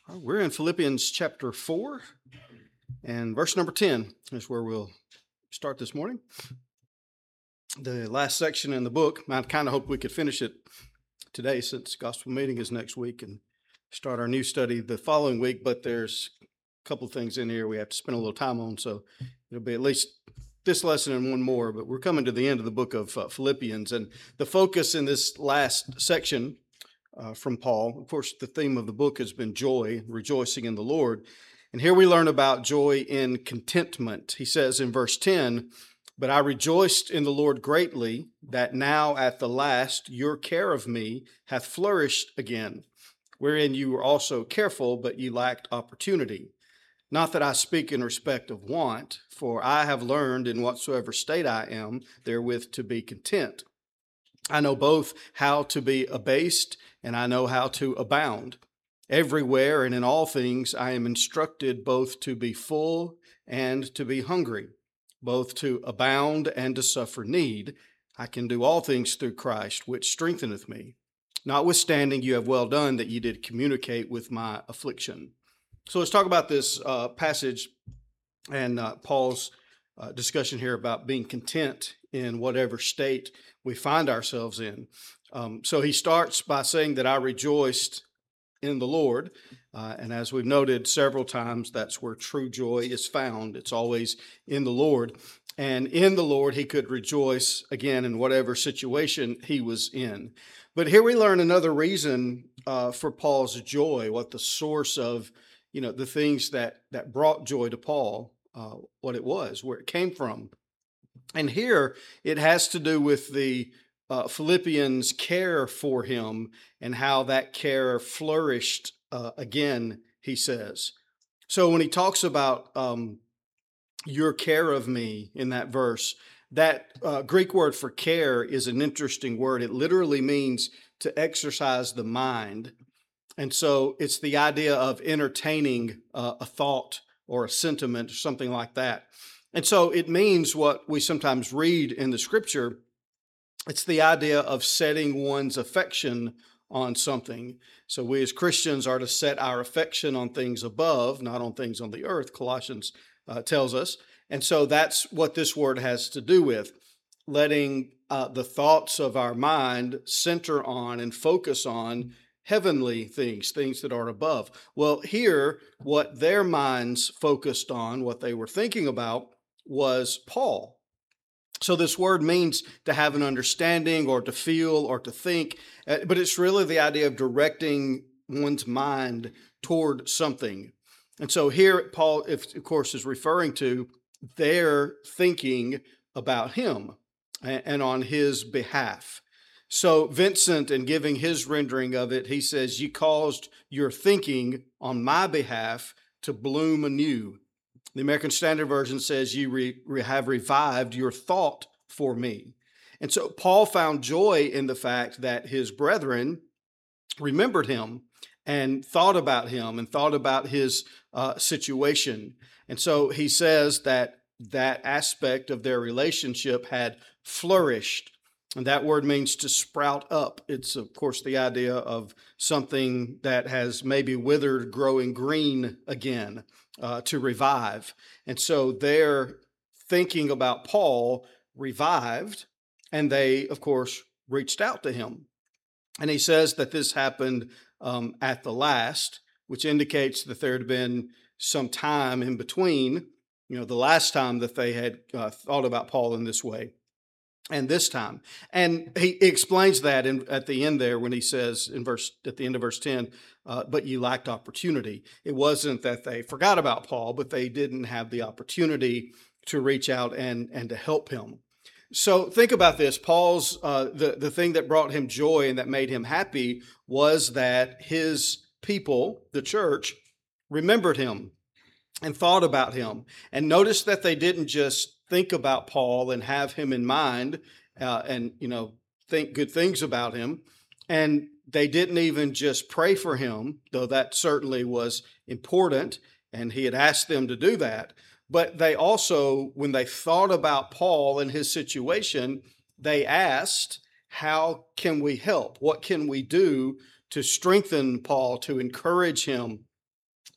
We're in Philippians chapter 4, and verse number 10 is where we'll start this morning. The last section in the book, I kind of hoped we could finish it today since gospel meeting is next week and start our new study the following week, but there's a couple of things in here we have to spend a little time on, so it'll be at least this lesson and one more, but we're coming to the end of the book of Philippians, and the focus in this last section from Paul. Of course, the theme of the book has been joy, rejoicing in the Lord. And here we learn about joy in contentment. He says in verse 10, "But I rejoiced in the Lord greatly, that now at the last your care of me hath flourished again, wherein you were also careful, but ye lacked opportunity. Not that I speak in respect of want, for I have learned in whatsoever state I am therewith to be content. I know both how to be abased, and I know how to abound. Everywhere and in all things I am instructed both to be full and to be hungry, both to abound and to suffer need. I can do all things through Christ, which strengtheneth me. Notwithstanding, you have well done that ye did communicate with my affliction." So let's talk about this passage and Paul's discussion here about being content in whatever state we find ourselves in. So he starts by saying that I rejoiced in the Lord. And as we've noted several times, that's where true joy is found. It's always in the Lord. And in the Lord, he could rejoice again in whatever situation he was in. But here we learn another reason for Paul's joy, what the source of, the things that brought joy to Paul, what it was, where it came from. And here it has to do with the Philippians' care for him and how that care flourished again, he says. So when he talks about your care of me in that verse, that Greek word for care is an interesting word. It literally means to exercise the mind. And so it's the idea of entertaining a thought or a sentiment or something like that. And so it means what we sometimes read in the scripture. It's the idea of setting one's affection on something. So we as Christians are to set our affection on things above, not on things on the earth, Colossians tells us. And so that's what this word has to do with, letting the thoughts of our mind center on and focus on heavenly things, things that are above. Well, here, what their minds focused on, what they were thinking about, was Paul. So this word means to have an understanding or to feel or to think, but it's really the idea of directing one's mind toward something. And so here Paul, of course, is referring to their thinking about him and on his behalf. So Vincent, in giving his rendering of it, he says, "You caused your thinking on my behalf to bloom anew." The American Standard Version says, "You have revived your thought for me." And so Paul found joy in the fact that his brethren remembered him and thought about him and thought about his situation. And so he says that that aspect of their relationship had flourished. And that word means to sprout up. It's, of course, the idea of something that has maybe withered, growing green again, to revive. And so their thinking about Paul revived, and they, of course, reached out to him. And he says that this happened at the last, which indicates that there had been some time in between, the last time that they had thought about Paul in this way and this time. And he explains that at the end there when he says at the end of verse 10, "But you lacked opportunity." It wasn't that they forgot about Paul, but they didn't have the opportunity to reach out and to help him. So think about this. Paul's, the thing that brought him joy and that made him happy was that his people, the church, remembered him and thought about him. And notice that they didn't just think about Paul and have him in mind and think good things about him. And they didn't even just pray for him, though that certainly was important, and he had asked them to do that. But they also, when they thought about Paul and his situation, they asked, how can we help? What can we do to strengthen Paul, to encourage him,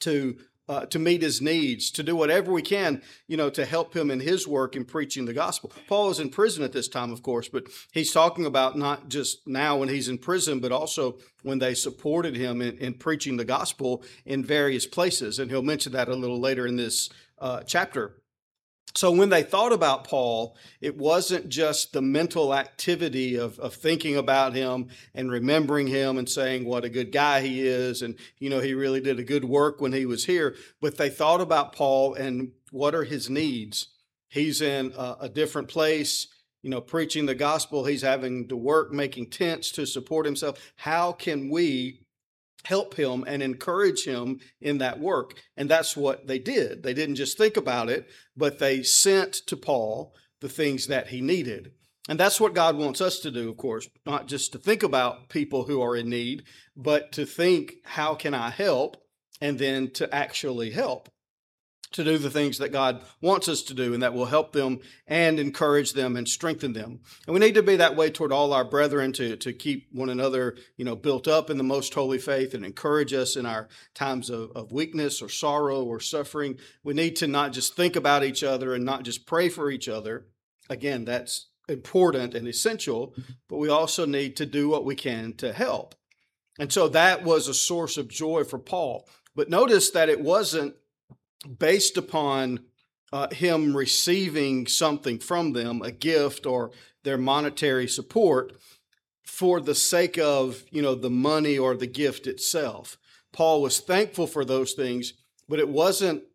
to meet his needs, to do whatever we can, to help him in his work in preaching the gospel. Paul is in prison at this time, of course, but he's talking about not just now when he's in prison, but also when they supported him in preaching the gospel in various places. And he'll mention that a little later in this chapter. So when they thought about Paul, it wasn't just the mental activity of thinking about him and remembering him and saying what a good guy he is. And, he really did a good work when he was here. But they thought about Paul and what are his needs. He's in a different place, preaching the gospel. He's having to work, making tents to support himself. How can we help him and encourage him in that work? And that's what they did. They didn't just think about it, but they sent to Paul the things that he needed. And that's what God wants us to do, of course, not just to think about people who are in need, but to think, how can I help? And then to actually help, to do the things that God wants us to do and that will help them and encourage them and strengthen them. And we need to be that way toward all our brethren, to keep one another, built up in the most holy faith and encourage us in our times of weakness or sorrow or suffering. We need to not just think about each other and not just pray for each other. Again, that's important and essential, but we also need to do what we can to help. And so that was a source of joy for Paul. But notice that it wasn't based upon him receiving something from them, a gift or their monetary support, for the sake of, the money or the gift itself. Paul was thankful for those things, but it wasn't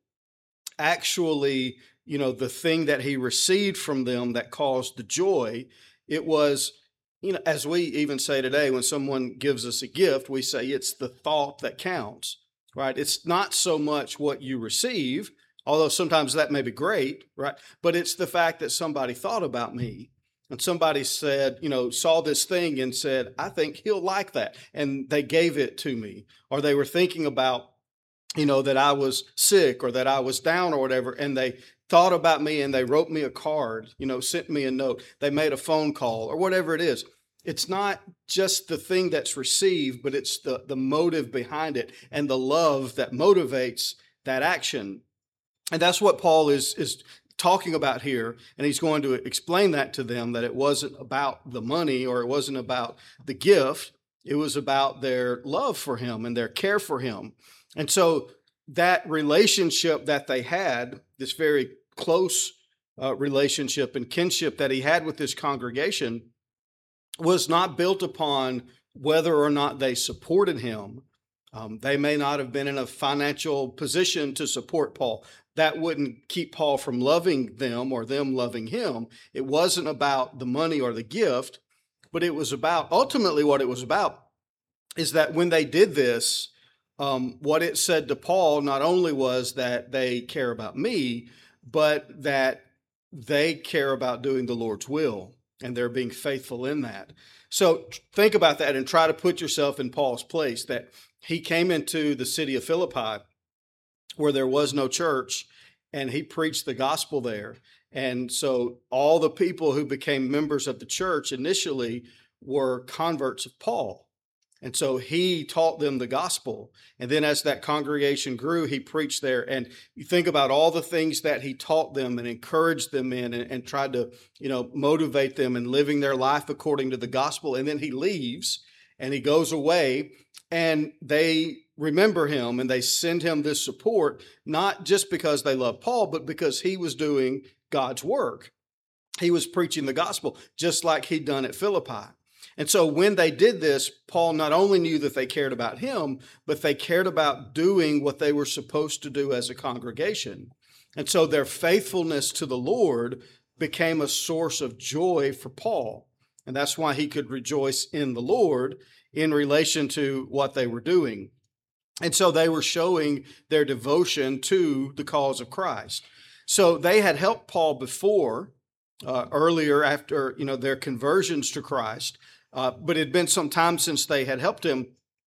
actually, the thing that he received from them that caused the joy. It was, as we even say today, when someone gives us a gift, we say it's the thought that counts. Right? It's not so much what you receive, although sometimes that may be great, right? But it's the fact that somebody thought about me and somebody said, saw this thing and said, I think he'll like that. And they gave it to me, or they were thinking about, that I was sick or that I was down or whatever. And they thought about me and they wrote me a card, sent me a note. They made a phone call or whatever it is. It's not just the thing that's received, but it's the motive behind it and the love that motivates that action. And that's what Paul is talking about here. And he's going to explain that to them, that it wasn't about the money or it wasn't about the gift. It was about their love for him and their care for him. And so that relationship that they had, this very close relationship and kinship that he had with this congregation, was not built upon whether or not they supported him. They may not have been in a financial position to support Paul. That wouldn't keep Paul from loving them or them loving him. It wasn't about the money or the gift, but it was about, ultimately what it was about is that when they did this, what it said to Paul not only was that they care about me, but that they care about doing the Lord's will. And they're being faithful in that. So think about that and try to put yourself in Paul's place, that he came into the city of Philippi where there was no church, and he preached the gospel there. And so all the people who became members of the church initially were converts of Paul. And so he taught them the gospel. And then as that congregation grew, he preached there. And you think about all the things that he taught them and encouraged them in and tried to, motivate them in living their life according to the gospel. And then he leaves and he goes away, and they remember him and they send him this support, not just because they love Paul, but because he was doing God's work. He was preaching the gospel just like he'd done at Philippi. And so when they did this, Paul not only knew that they cared about him, but they cared about doing what they were supposed to do as a congregation. And so their faithfulness to the Lord became a source of joy for Paul. And that's why he could rejoice in the Lord in relation to what they were doing. And so they were showing their devotion to the cause of Christ. So they had helped Paul before, earlier after, their conversions to Christ. But it had been some time since they had helped him.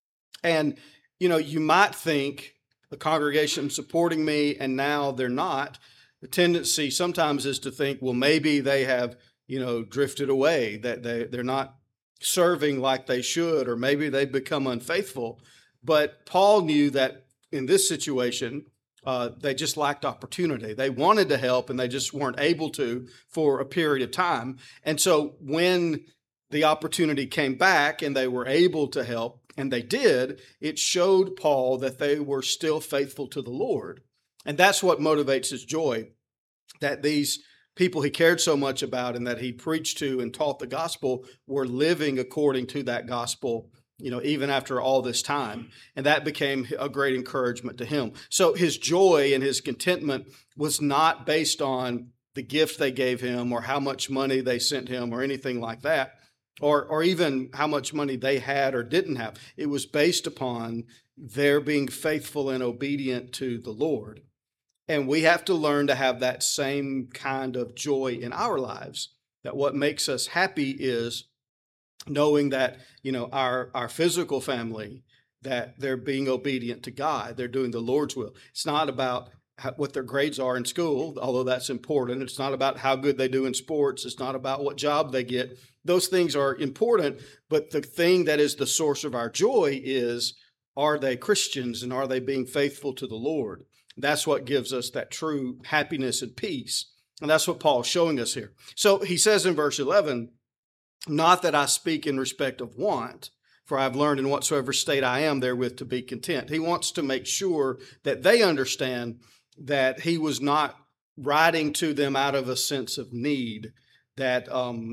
And, you might think the congregation supporting me and now they're not. The tendency sometimes is to think, well, maybe they have, drifted away, that they're not serving like they should, or maybe they've become unfaithful. But Paul knew that in this situation, they just lacked opportunity. They wanted to help and they just weren't able to for a period of time. And so when the opportunity came back and they were able to help, and they did, it showed Paul that they were still faithful to the Lord. And that's what motivates his joy, that these people he cared so much about and that he preached to and taught the gospel were living according to that gospel, even after all this time. And that became a great encouragement to him. So his joy and his contentment was not based on the gift they gave him or how much money they sent him or anything like that, or even how much money they had or didn't have. It was based upon their being faithful and obedient to the Lord. And we have to learn to have that same kind of joy in our lives, that what makes us happy is knowing that, our physical family, that they're being obedient to God. They're doing the Lord's will. It's not about what their grades are in school, although that's important. It's not about how good they do in sports. It's not about what job they get. Those things are important, but the thing that is the source of our joy is, are they Christians and are they being faithful to the Lord? That's what gives us that true happiness and peace. And that's what Paul's showing us here. So he says in verse 11, not that I speak in respect of want, for I have learned in whatsoever state I am therewith to be content. He wants to make sure that they understand that he was not writing to them out of a sense of need, that,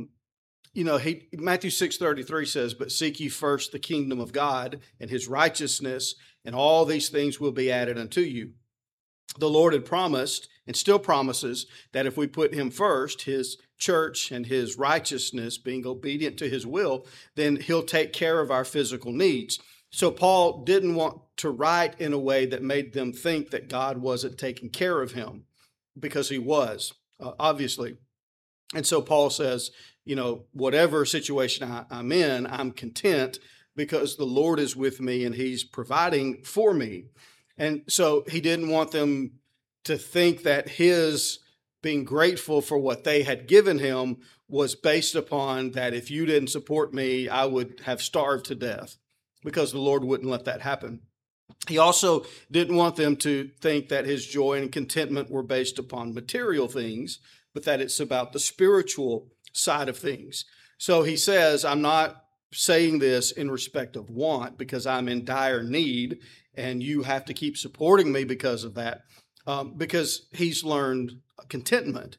Matthew 6:33 says, but seek ye first the kingdom of God and his righteousness, and all these things will be added unto you. The Lord had promised and still promises that if we put him first, his church and his righteousness, being obedient to his will, then he'll take care of our physical needs. So Paul didn't want to write in a way that made them think that God wasn't taking care of him, because he was, obviously. And so Paul says, whatever situation I'm in, I'm content because the Lord is with me and he's providing for me. And so he didn't want them to think that his being grateful for what they had given him was based upon that if you didn't support me, I would have starved to death, because the Lord wouldn't let that happen. He also didn't want them to think that his joy and contentment were based upon material things, but that it's about the spiritual side of things. So he says, I'm not saying this in respect of want because I'm in dire need and you have to keep supporting me because of that, because he's learned contentment.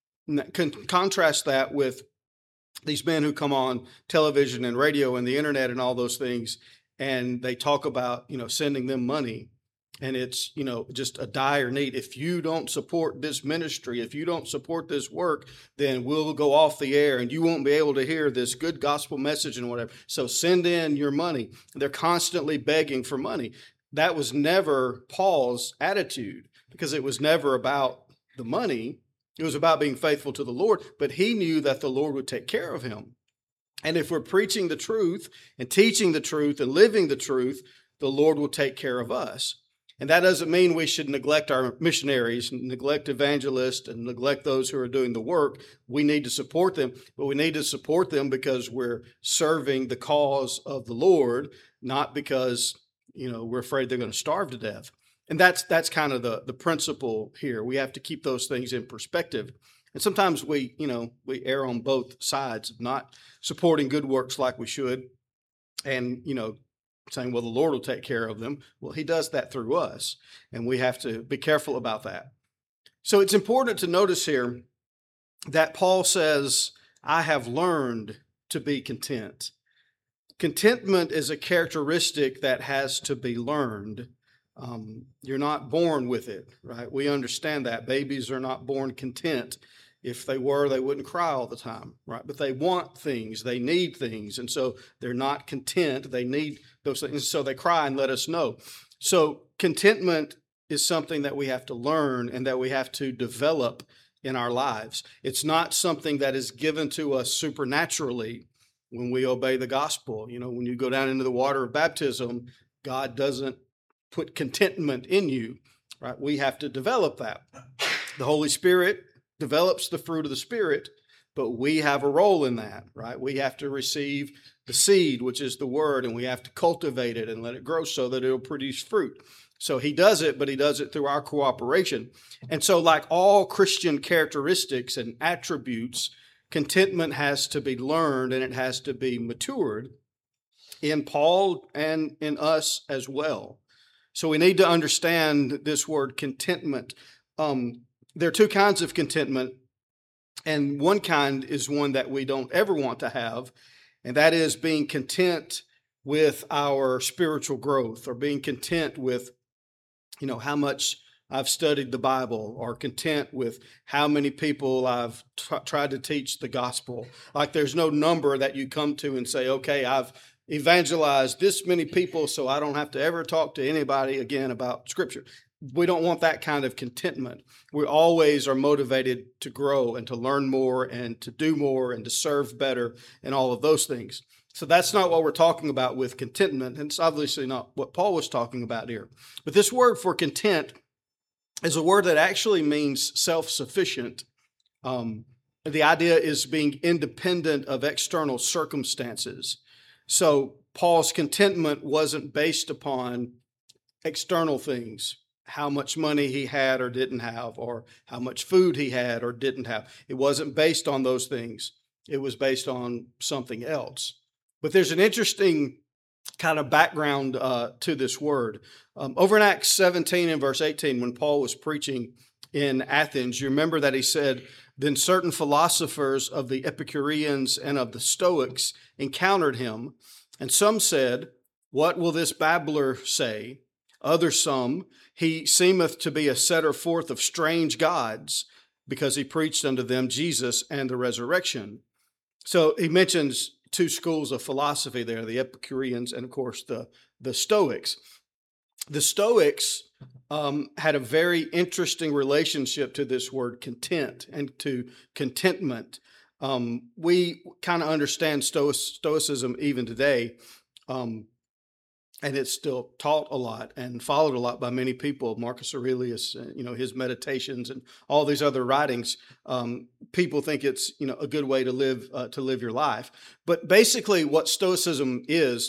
Contrast that with these men who come on television and radio and the internet and all those things, and they talk about, sending them money. And it's, just a dire need. If you don't support this ministry, if you don't support this work, then we'll go off the air and you won't be able to hear this good gospel message and whatever. So send in your money. They're constantly begging for money. That was never Paul's attitude, because it was never about the money. It was about being faithful to the Lord. But he knew that the Lord would take care of him. And if we're preaching the truth and teaching the truth and living the truth, the Lord will take care of us. And that doesn't mean we should neglect our missionaries, neglect evangelists, and neglect those who are doing the work. We need to support them, but we need to support them because we're serving the cause of the Lord, not because, we're afraid they're going to starve to death. And that's kind of the principle here. We have to keep those things in perspective. And sometimes we err on both sides of not supporting good works like we should, and, saying, well, the Lord will take care of them. Well, he does that through us, and we have to be careful about that. So it's important to notice here that Paul says, I have learned to be content. Contentment is a characteristic that has to be learned. You're not born with it, right? We understand that. Babies are not born content. If they were, they wouldn't cry all the time, right? But they want things, they need things, and so they're not content. They need those things, so they cry and let us know. So contentment is something that we have to learn and that we have to develop in our lives. It's not something that is given to us supernaturally when we obey the gospel. When you go down into the water of baptism, God doesn't put contentment in you, right? We have to develop that. The Holy Spirit develops the fruit of the Spirit, but we have a role in that, right? We have to receive the seed, which is the word, and we have to cultivate it and let it grow so that it'll produce fruit. So he does it, but he does it through our cooperation. And so, like all Christian characteristics and attributes, contentment has to be learned and it has to be matured in Paul and in us as well. So we need to understand this word contentment. There are two kinds of contentment, and one kind is one that we don't ever want to have, and that is being content with our spiritual growth, or being content with, how much I've studied the Bible, or content with how many people I've tried to teach the gospel. Like there's no number that you come to and say, okay, I've evangelized this many people, so I don't have to ever talk to anybody again about Scripture. We don't want that kind of contentment. We always are motivated to grow and to learn more and to do more and to serve better and all of those things. So that's not what we're talking about with contentment, and it's obviously not what Paul was talking about here. But this word for content is a word that actually means self-sufficient. The idea is being independent of external circumstances. So Paul's contentment wasn't based upon external things, how much money he had or didn't have, or how much food he had or didn't have. It wasn't based on those things. It was based on something else. But there's an interesting kind of background to this word. Over in Acts 17 and verse 18, when Paul was preaching in Athens, you remember that he said, "Then certain philosophers of the Epicureans and of the Stoics encountered him, and some said, 'What will this babbler say?' Others some, 'He seemeth to be a setter forth of strange gods,' because he preached unto them Jesus and the resurrection." So he mentions two schools of philosophy there, the Epicureans and, of course, the Stoics. The Stoics had a very interesting relationship to this word content and to contentment. We kind of understand Stoicism even today, and it's still taught a lot and followed a lot by many people. Marcus Aurelius, his meditations and all these other writings. People think it's a good way to live your life. But basically, what Stoicism is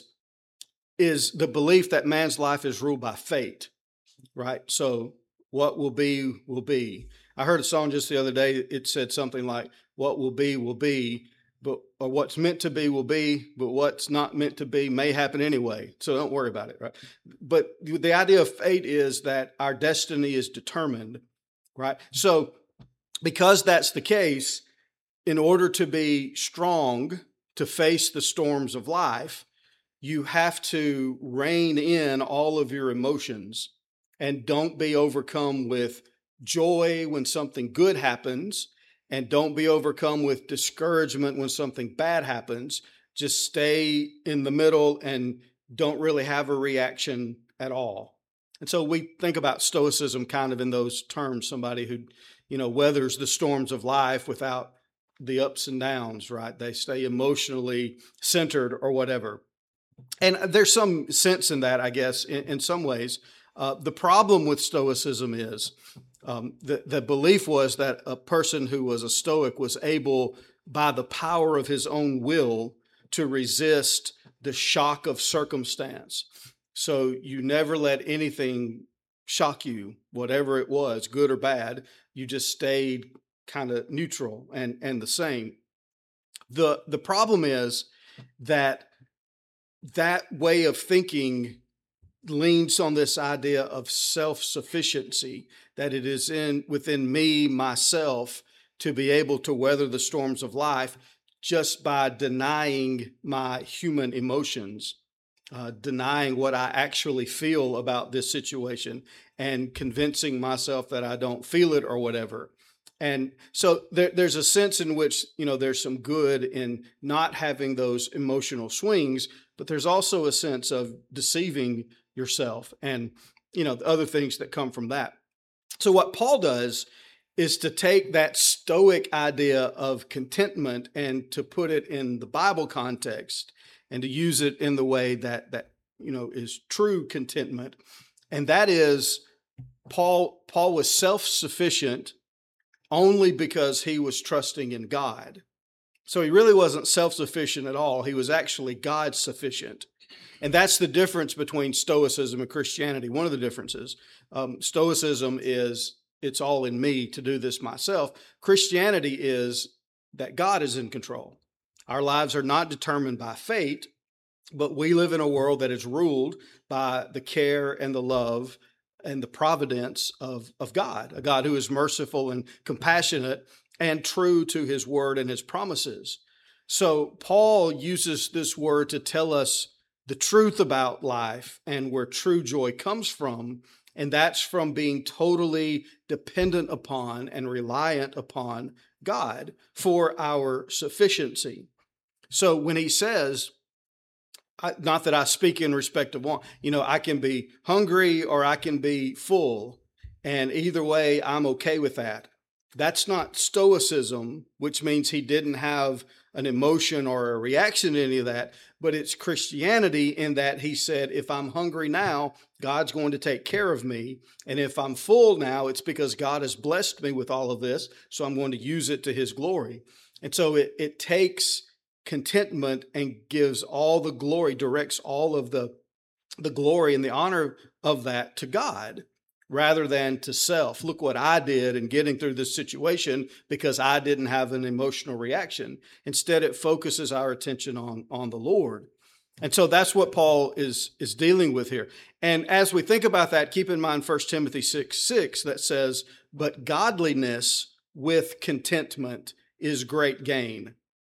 the belief that man's life is ruled by fate, right? So what will be, will be. I heard a song just the other day. It said something like, "What will be, or what's meant to be will be, but what's not meant to be may happen anyway. So don't worry about it," right? But the idea of fate is that our destiny is determined, right? So because that's the case, in order to be strong to face the storms of life, you have to rein in all of your emotions and don't be overcome with joy when something good happens, and don't be overcome with discouragement when something bad happens. Just stay in the middle and don't really have a reaction at all. And so we think about Stoicism kind of in those terms, somebody who, weathers the storms of life without the ups and downs, right? They stay emotionally centered or whatever. And there's some sense in that, I guess, in some ways. The problem with Stoicism is the belief was that a person who was a Stoic was able, by the power of his own will, to resist the shock of circumstance. So you never let anything shock you, whatever it was, good or bad. You just stayed kind of neutral and the same. The problem is that way of thinking leans on this idea of self-sufficiency, that it is within me, myself, to be able to weather the storms of life just by denying my human emotions, denying what I actually feel about this situation and convincing myself that I don't feel it or whatever. And so there's a sense in which, there's some good in not having those emotional swings, but there's also a sense of deceiving yourself and, the other things that come from that. So what Paul does is to take that Stoic idea of contentment and to put it in the Bible context and to use it in the way that is true contentment. And that is, Paul was self-sufficient only because he was trusting in God. So he really wasn't self-sufficient at all. He was actually God-sufficient. And that's the difference between Stoicism and Christianity. One of the differences. Stoicism is, it's all in me to do this myself. Christianity is that God is in control. Our lives are not determined by fate, but we live in a world that is ruled by the care and the love and the providence of God, a God who is merciful and compassionate and true to his word and his promises. So Paul uses this word to tell us the truth about life and where true joy comes from, and that's from being totally dependent upon and reliant upon God for our sufficiency. So when he says, not that I speak in respect of want, I can be hungry or I can be full, and either way, I'm okay with that. That's not Stoicism, which means he didn't have an emotion or a reaction to any of that, but it's Christianity in that he said, if I'm hungry now, God's going to take care of me. And if I'm full now, it's because God has blessed me with all of this, so I'm going to use it to his glory. And so it takes contentment and gives all the glory, directs all of the glory and the honor of that to God rather than to self. Look what I did in getting through this situation because I didn't have an emotional reaction. Instead, it focuses our attention on the Lord. And so that's what Paul is dealing with here. And as we think about that, keep in mind 1 Timothy 6:6 that says, but godliness with contentment is great gain.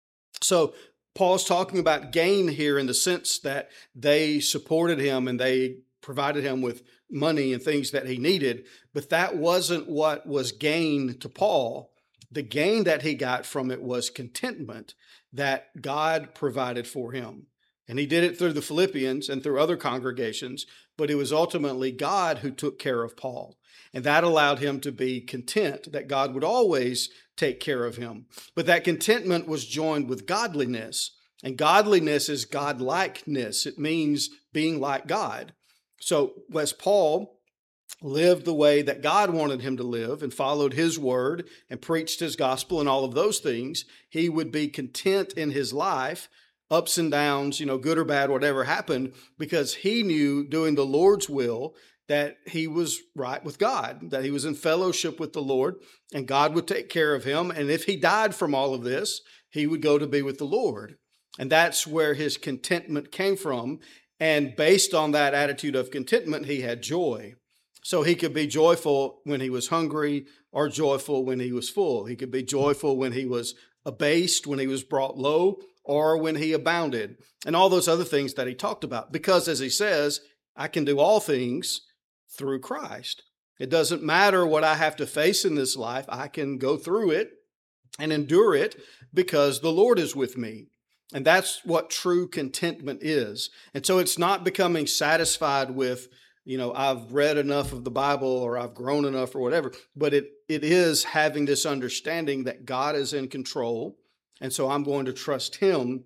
So Paul's talking about gain here in the sense that they supported him and they provided him with money and things that he needed, but that wasn't what was gain to Paul. The gain that he got from it was contentment that God provided for him. And he did it through the Philippians and through other congregations, but it was ultimately God who took care of Paul. And that allowed him to be content that God would always take care of him. But that contentment was joined with godliness. And godliness is godlikeness. It means being like God. So as Paul lived the way that God wanted him to live and followed his word and preached his gospel and all of those things, he would be content in his life, ups and downs, good or bad, whatever happened, because he knew doing the Lord's will that he was right with God, that he was in fellowship with the Lord, and God would take care of him. And if he died from all of this, he would go to be with the Lord. And that's where his contentment came from. And based on that attitude of contentment, he had joy. So he could be joyful when he was hungry or joyful when he was full. He could be joyful when he was abased, when he was brought low, or when he abounded, and all those other things that he talked about. Because as he says, I can do all things through Christ. It doesn't matter what I have to face in this life. I can go through it and endure it because the Lord is with me. And that's what true contentment is. And so it's not becoming satisfied with, I've read enough of the Bible or I've grown enough or whatever, but it is having this understanding that God is in control. And so I'm going to trust him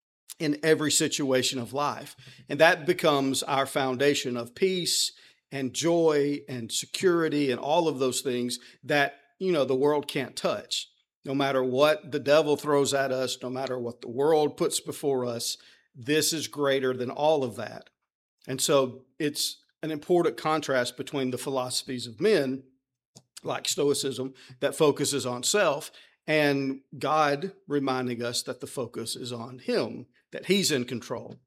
in every situation of life. And that becomes our foundation of peace and joy and security and all of those things that, the world can't touch. No matter what the devil throws at us, no matter what the world puts before us, this is greater than all of that. And so it's an important contrast between the philosophies of men, like Stoicism, that focuses on self, and God reminding us that the focus is on him, that he's in control.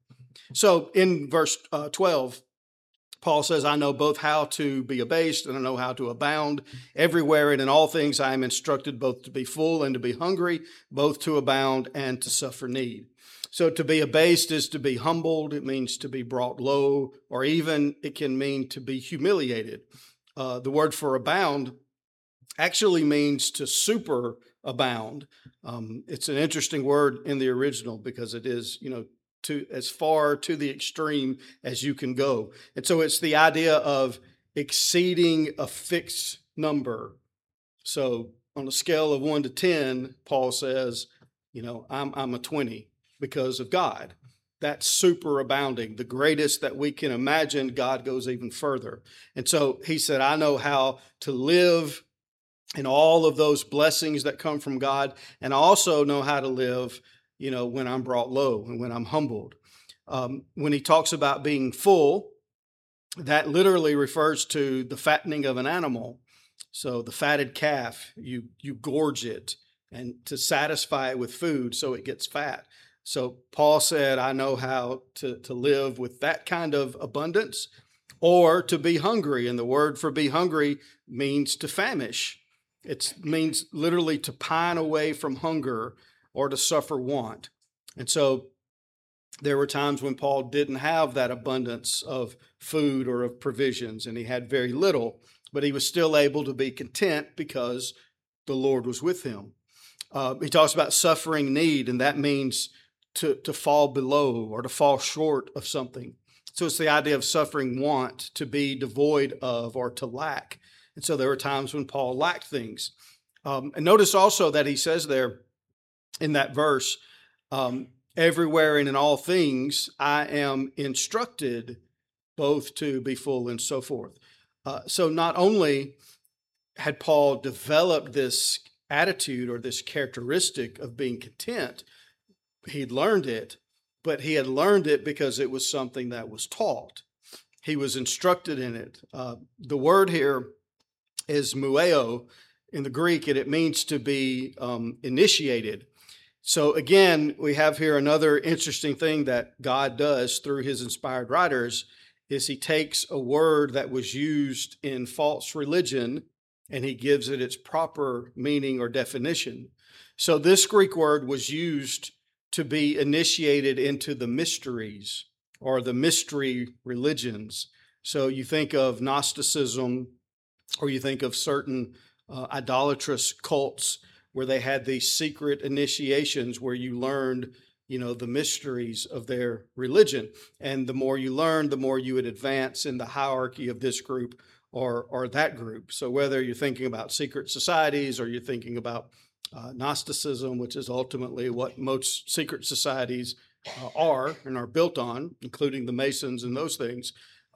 So in verse 12, Paul says, I know both how to be abased and I know how to abound. Everywhere and in all things I am instructed both to be full and to be hungry, both to abound and to suffer need. So to be abased is to be humbled. It means to be brought low, or even it can mean to be humiliated. The word for abound actually means to superabound. It's an interesting word in the original because it is, to as far to the extreme as you can go. And so it's the idea of exceeding a fixed number. So on a scale of 1 to 10, Paul says, I'm a 20 because of God. That's superabounding. The greatest that we can imagine, God goes even further. And so he said, I know how to live in all of those blessings that come from God. And I also know how to live when I'm brought low and when I'm humbled. When he talks about being full, that literally refers to the fattening of an animal. So the fatted calf, you gorge it and to satisfy it with food so it gets fat. So Paul said, I know how to live with that kind of abundance or to be hungry. And the word for be hungry means to famish. It means literally to pine away from hunger or to suffer want. And so there were times when Paul didn't have that abundance of food or of provisions, and he had very little, but he was still able to be content because the Lord was with him. He talks about suffering need, and that means to fall below or to fall short of something. So it's the idea of suffering want, to be devoid of or to lack. And so there were times when Paul lacked things. And notice also that he says there in that verse, everywhere and in all things, I am instructed both to be full and so forth. So not only had Paul developed this attitude or this characteristic of being content, he'd learned it, but he had learned it because it was something that was taught. He was instructed in it. The word here is mueo in the Greek, and it means to be initiated. So again, we have here another interesting thing that God does through his inspired writers is he takes a word that was used in false religion and he gives it its proper meaning or definition. So this Greek word was used to be initiated into the mysteries or the mystery religions. So you think of Gnosticism or you think of certain idolatrous cults where they had these secret initiations where you learned, the mysteries of their religion. And the more you learned, the more you would advance in the hierarchy of this group or that group. So whether you're thinking about secret societies or you're thinking about Gnosticism, which is ultimately what most secret societies are and are built on, including the Masons and those things,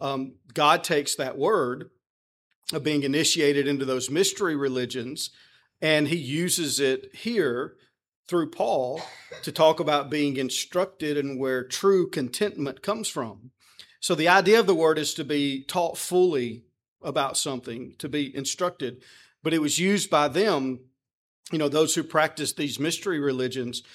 God takes that word of being initiated into those mystery religions, and he uses it here through Paul to talk about being instructed and where true contentment comes from. So the idea of the word is to be taught fully about something, to be instructed, but it was used by them, those who practice these mystery religions,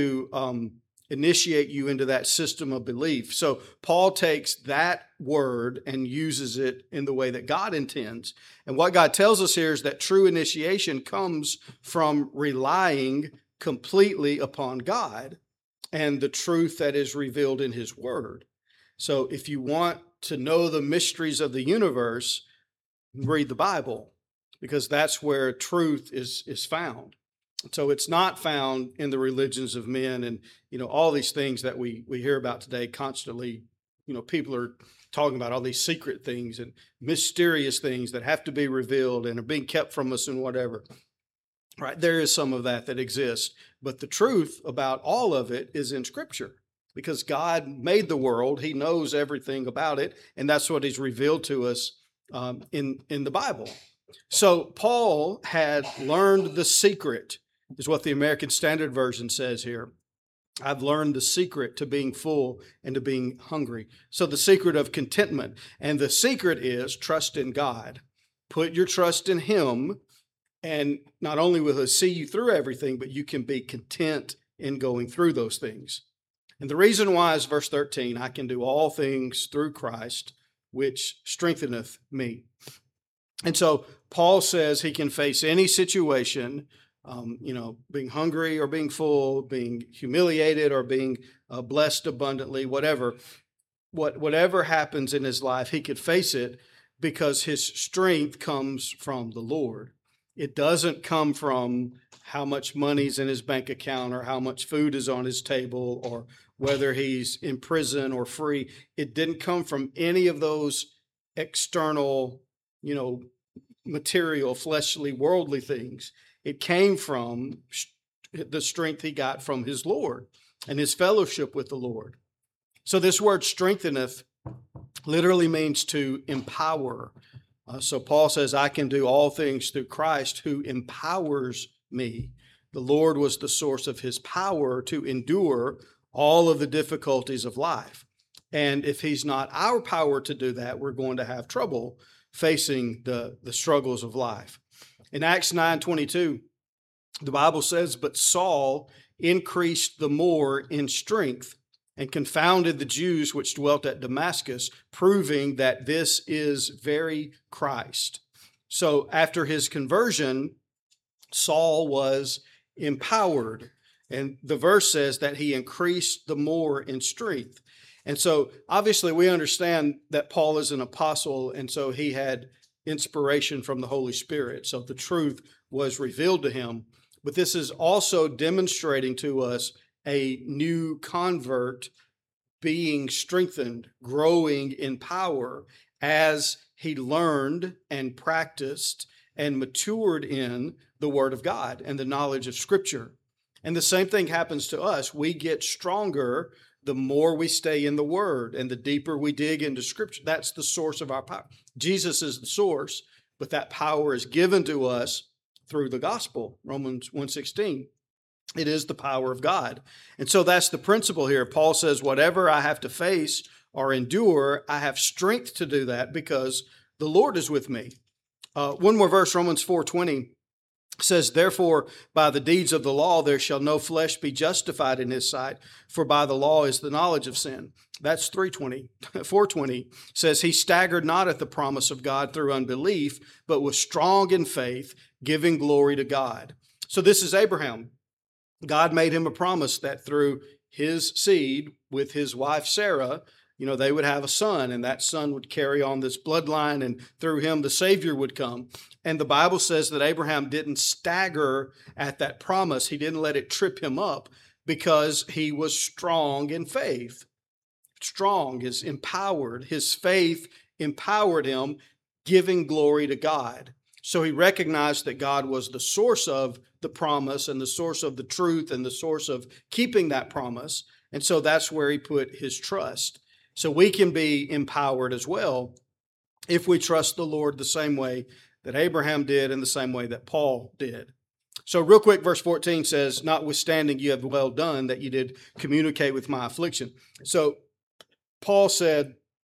to initiate you into that system of belief. So Paul takes that word and uses it in the way that God intends. And what God tells us here is that true initiation comes from relying completely upon God and the truth that is revealed in his word. So if you want to know the mysteries of the universe, read the Bible, because that's where truth is found. So it's not found in the religions of men and, all these things that we hear about today constantly. People are talking about all these secret things and mysterious things that have to be revealed and are being kept from us and whatever. Right? There is some of that exists, but the truth about all of it is in Scripture because God made the world. He knows everything about it, and that's what he's revealed to us in the Bible. So Paul had learned the secret, is what the American Standard Version says here. I've learned the secret to being full and to being hungry. So the secret of contentment. And the secret is trust in God. Put your trust in him, and not only will he see you through everything, but you can be content in going through those things. And the reason why is verse 13, I can do all things through Christ, which strengtheneth me. And so Paul says he can face any situation, being hungry or being full, being humiliated or being blessed abundantly, whatever happens in his life, he could face it because his strength comes from the Lord. It doesn't come from how much money's in his bank account or how much food is on his table or whether he's in prison or free. It didn't come from any of those external, material, fleshly, worldly things. It came from the strength he got from his Lord and his fellowship with the Lord. So this word strengtheneth literally means to empower. So Paul says, I can do all things through Christ who empowers me. The Lord was the source of his power to endure all of the difficulties of life. And if he's not our power to do that, we're going to have trouble facing the struggles of life. In Acts 9:22, the Bible says, "But Saul increased the more in strength and confounded the Jews which dwelt at Damascus, proving that this is very Christ." So after his conversion, Saul was empowered. And the verse says that he increased the more in strength. And so obviously we understand that Paul is an apostle, and so he had inspiration from the Holy Spirit. So the truth was revealed to him. But this is also demonstrating to us a new convert being strengthened, growing in power as he learned and practiced and matured in the Word of God and the knowledge of Scripture. And the same thing happens to us. We get stronger the more we stay in the Word and the deeper we dig into Scripture. That's the source of our power. Jesus is the source, but that power is given to us through the gospel, Romans 1:16. It is the power of God. And so that's the principle here. Paul says, whatever I have to face or endure, I have strength to do that because the Lord is with me. One more verse, Romans 4:20 says, "Therefore, by the deeds of the law, there shall no flesh be justified in his sight, for by the law is the knowledge of sin." That's 3:20. 4:20 says, "He staggered not at the promise of God through unbelief, but was strong in faith, giving glory to God." So this is Abraham. God made him a promise that through his seed with his wife Sarah, they would have a son, and that son would carry on this bloodline, and through him the Savior would come. And the Bible says that Abraham didn't stagger at that promise. He didn't let it trip him up because he was strong in faith. Strong is empowered. His faith empowered him, giving glory to God. So he recognized that God was the source of the promise and the source of the truth and the source of keeping that promise. And so that's where he put his trust. So we can be empowered as well if we trust the Lord the same way that Abraham did and the same way that Paul did. So real quick, verse 14 says, "Notwithstanding you have well done that you did communicate with my affliction." So Paul said,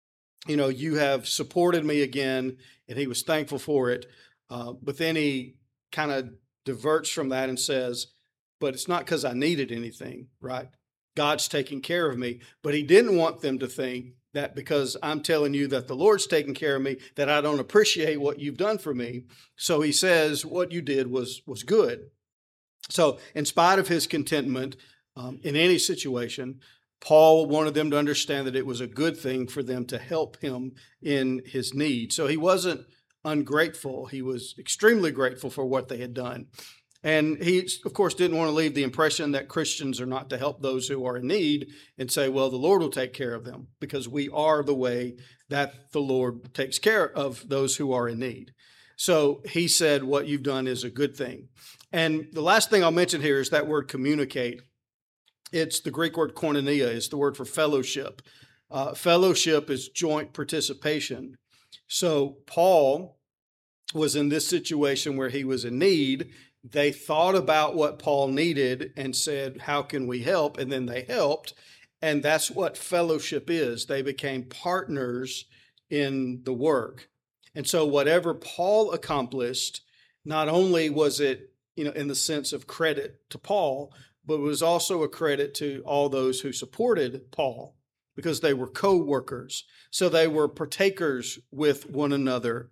you have supported me again, and he was thankful for it. But then he kind of diverts from that and says, but it's not because I needed anything, right? God's taking care of me. But he didn't want them to think that because I'm telling you that the Lord's taking care of me, that I don't appreciate what you've done for me. So he says, what you did was good. So in spite of his contentment in any situation, Paul wanted them to understand that it was a good thing for them to help him in his need. So he wasn't ungrateful. He was extremely grateful for what they had done. And he, of course, didn't want to leave the impression that Christians are not to help those who are in need and say, well, the Lord will take care of them, because we are the way that the Lord takes care of those who are in need. So he said, what you've done is a good thing. And the last thing I'll mention here is that word communicate. It's the Greek word koinonia. It's the word for fellowship. Fellowship is joint participation. So Paul was in this situation where he was in need. They thought about what Paul needed and said, how can we help? And then they helped. And that's what fellowship is. They became partners in the work. And so whatever Paul accomplished, not only was it, in the sense of credit to Paul, but it was also a credit to all those who supported Paul, because they were co-workers. So they were partakers with one another,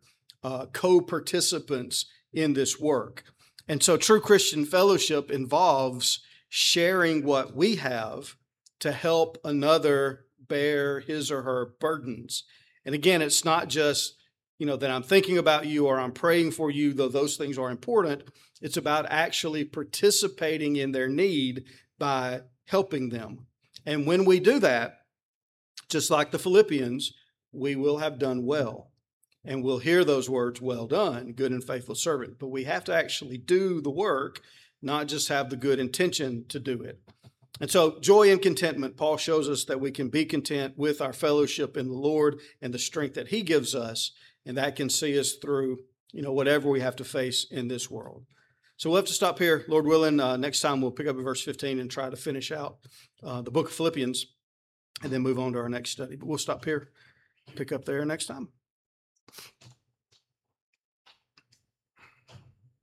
co-participants in this work. And so true Christian fellowship involves sharing what we have to help another bear his or her burdens. And again, it's not just, that I'm thinking about you or I'm praying for you, though those things are important. It's about actually participating in their need by helping them. And when we do that, just like the Philippians, we will have done well. And we'll hear those words, well done, good and faithful servant. But we have to actually do the work, not just have the good intention to do it. And so joy and contentment, Paul shows us that we can be content with our fellowship in the Lord and the strength that he gives us. And that can see us through, whatever we have to face in this world. So we'll have to stop here. Lord willing, next time we'll pick up at verse 15 and try to finish out the book of Philippians. and then move on to our next study. But we'll stop here, pick up there next time.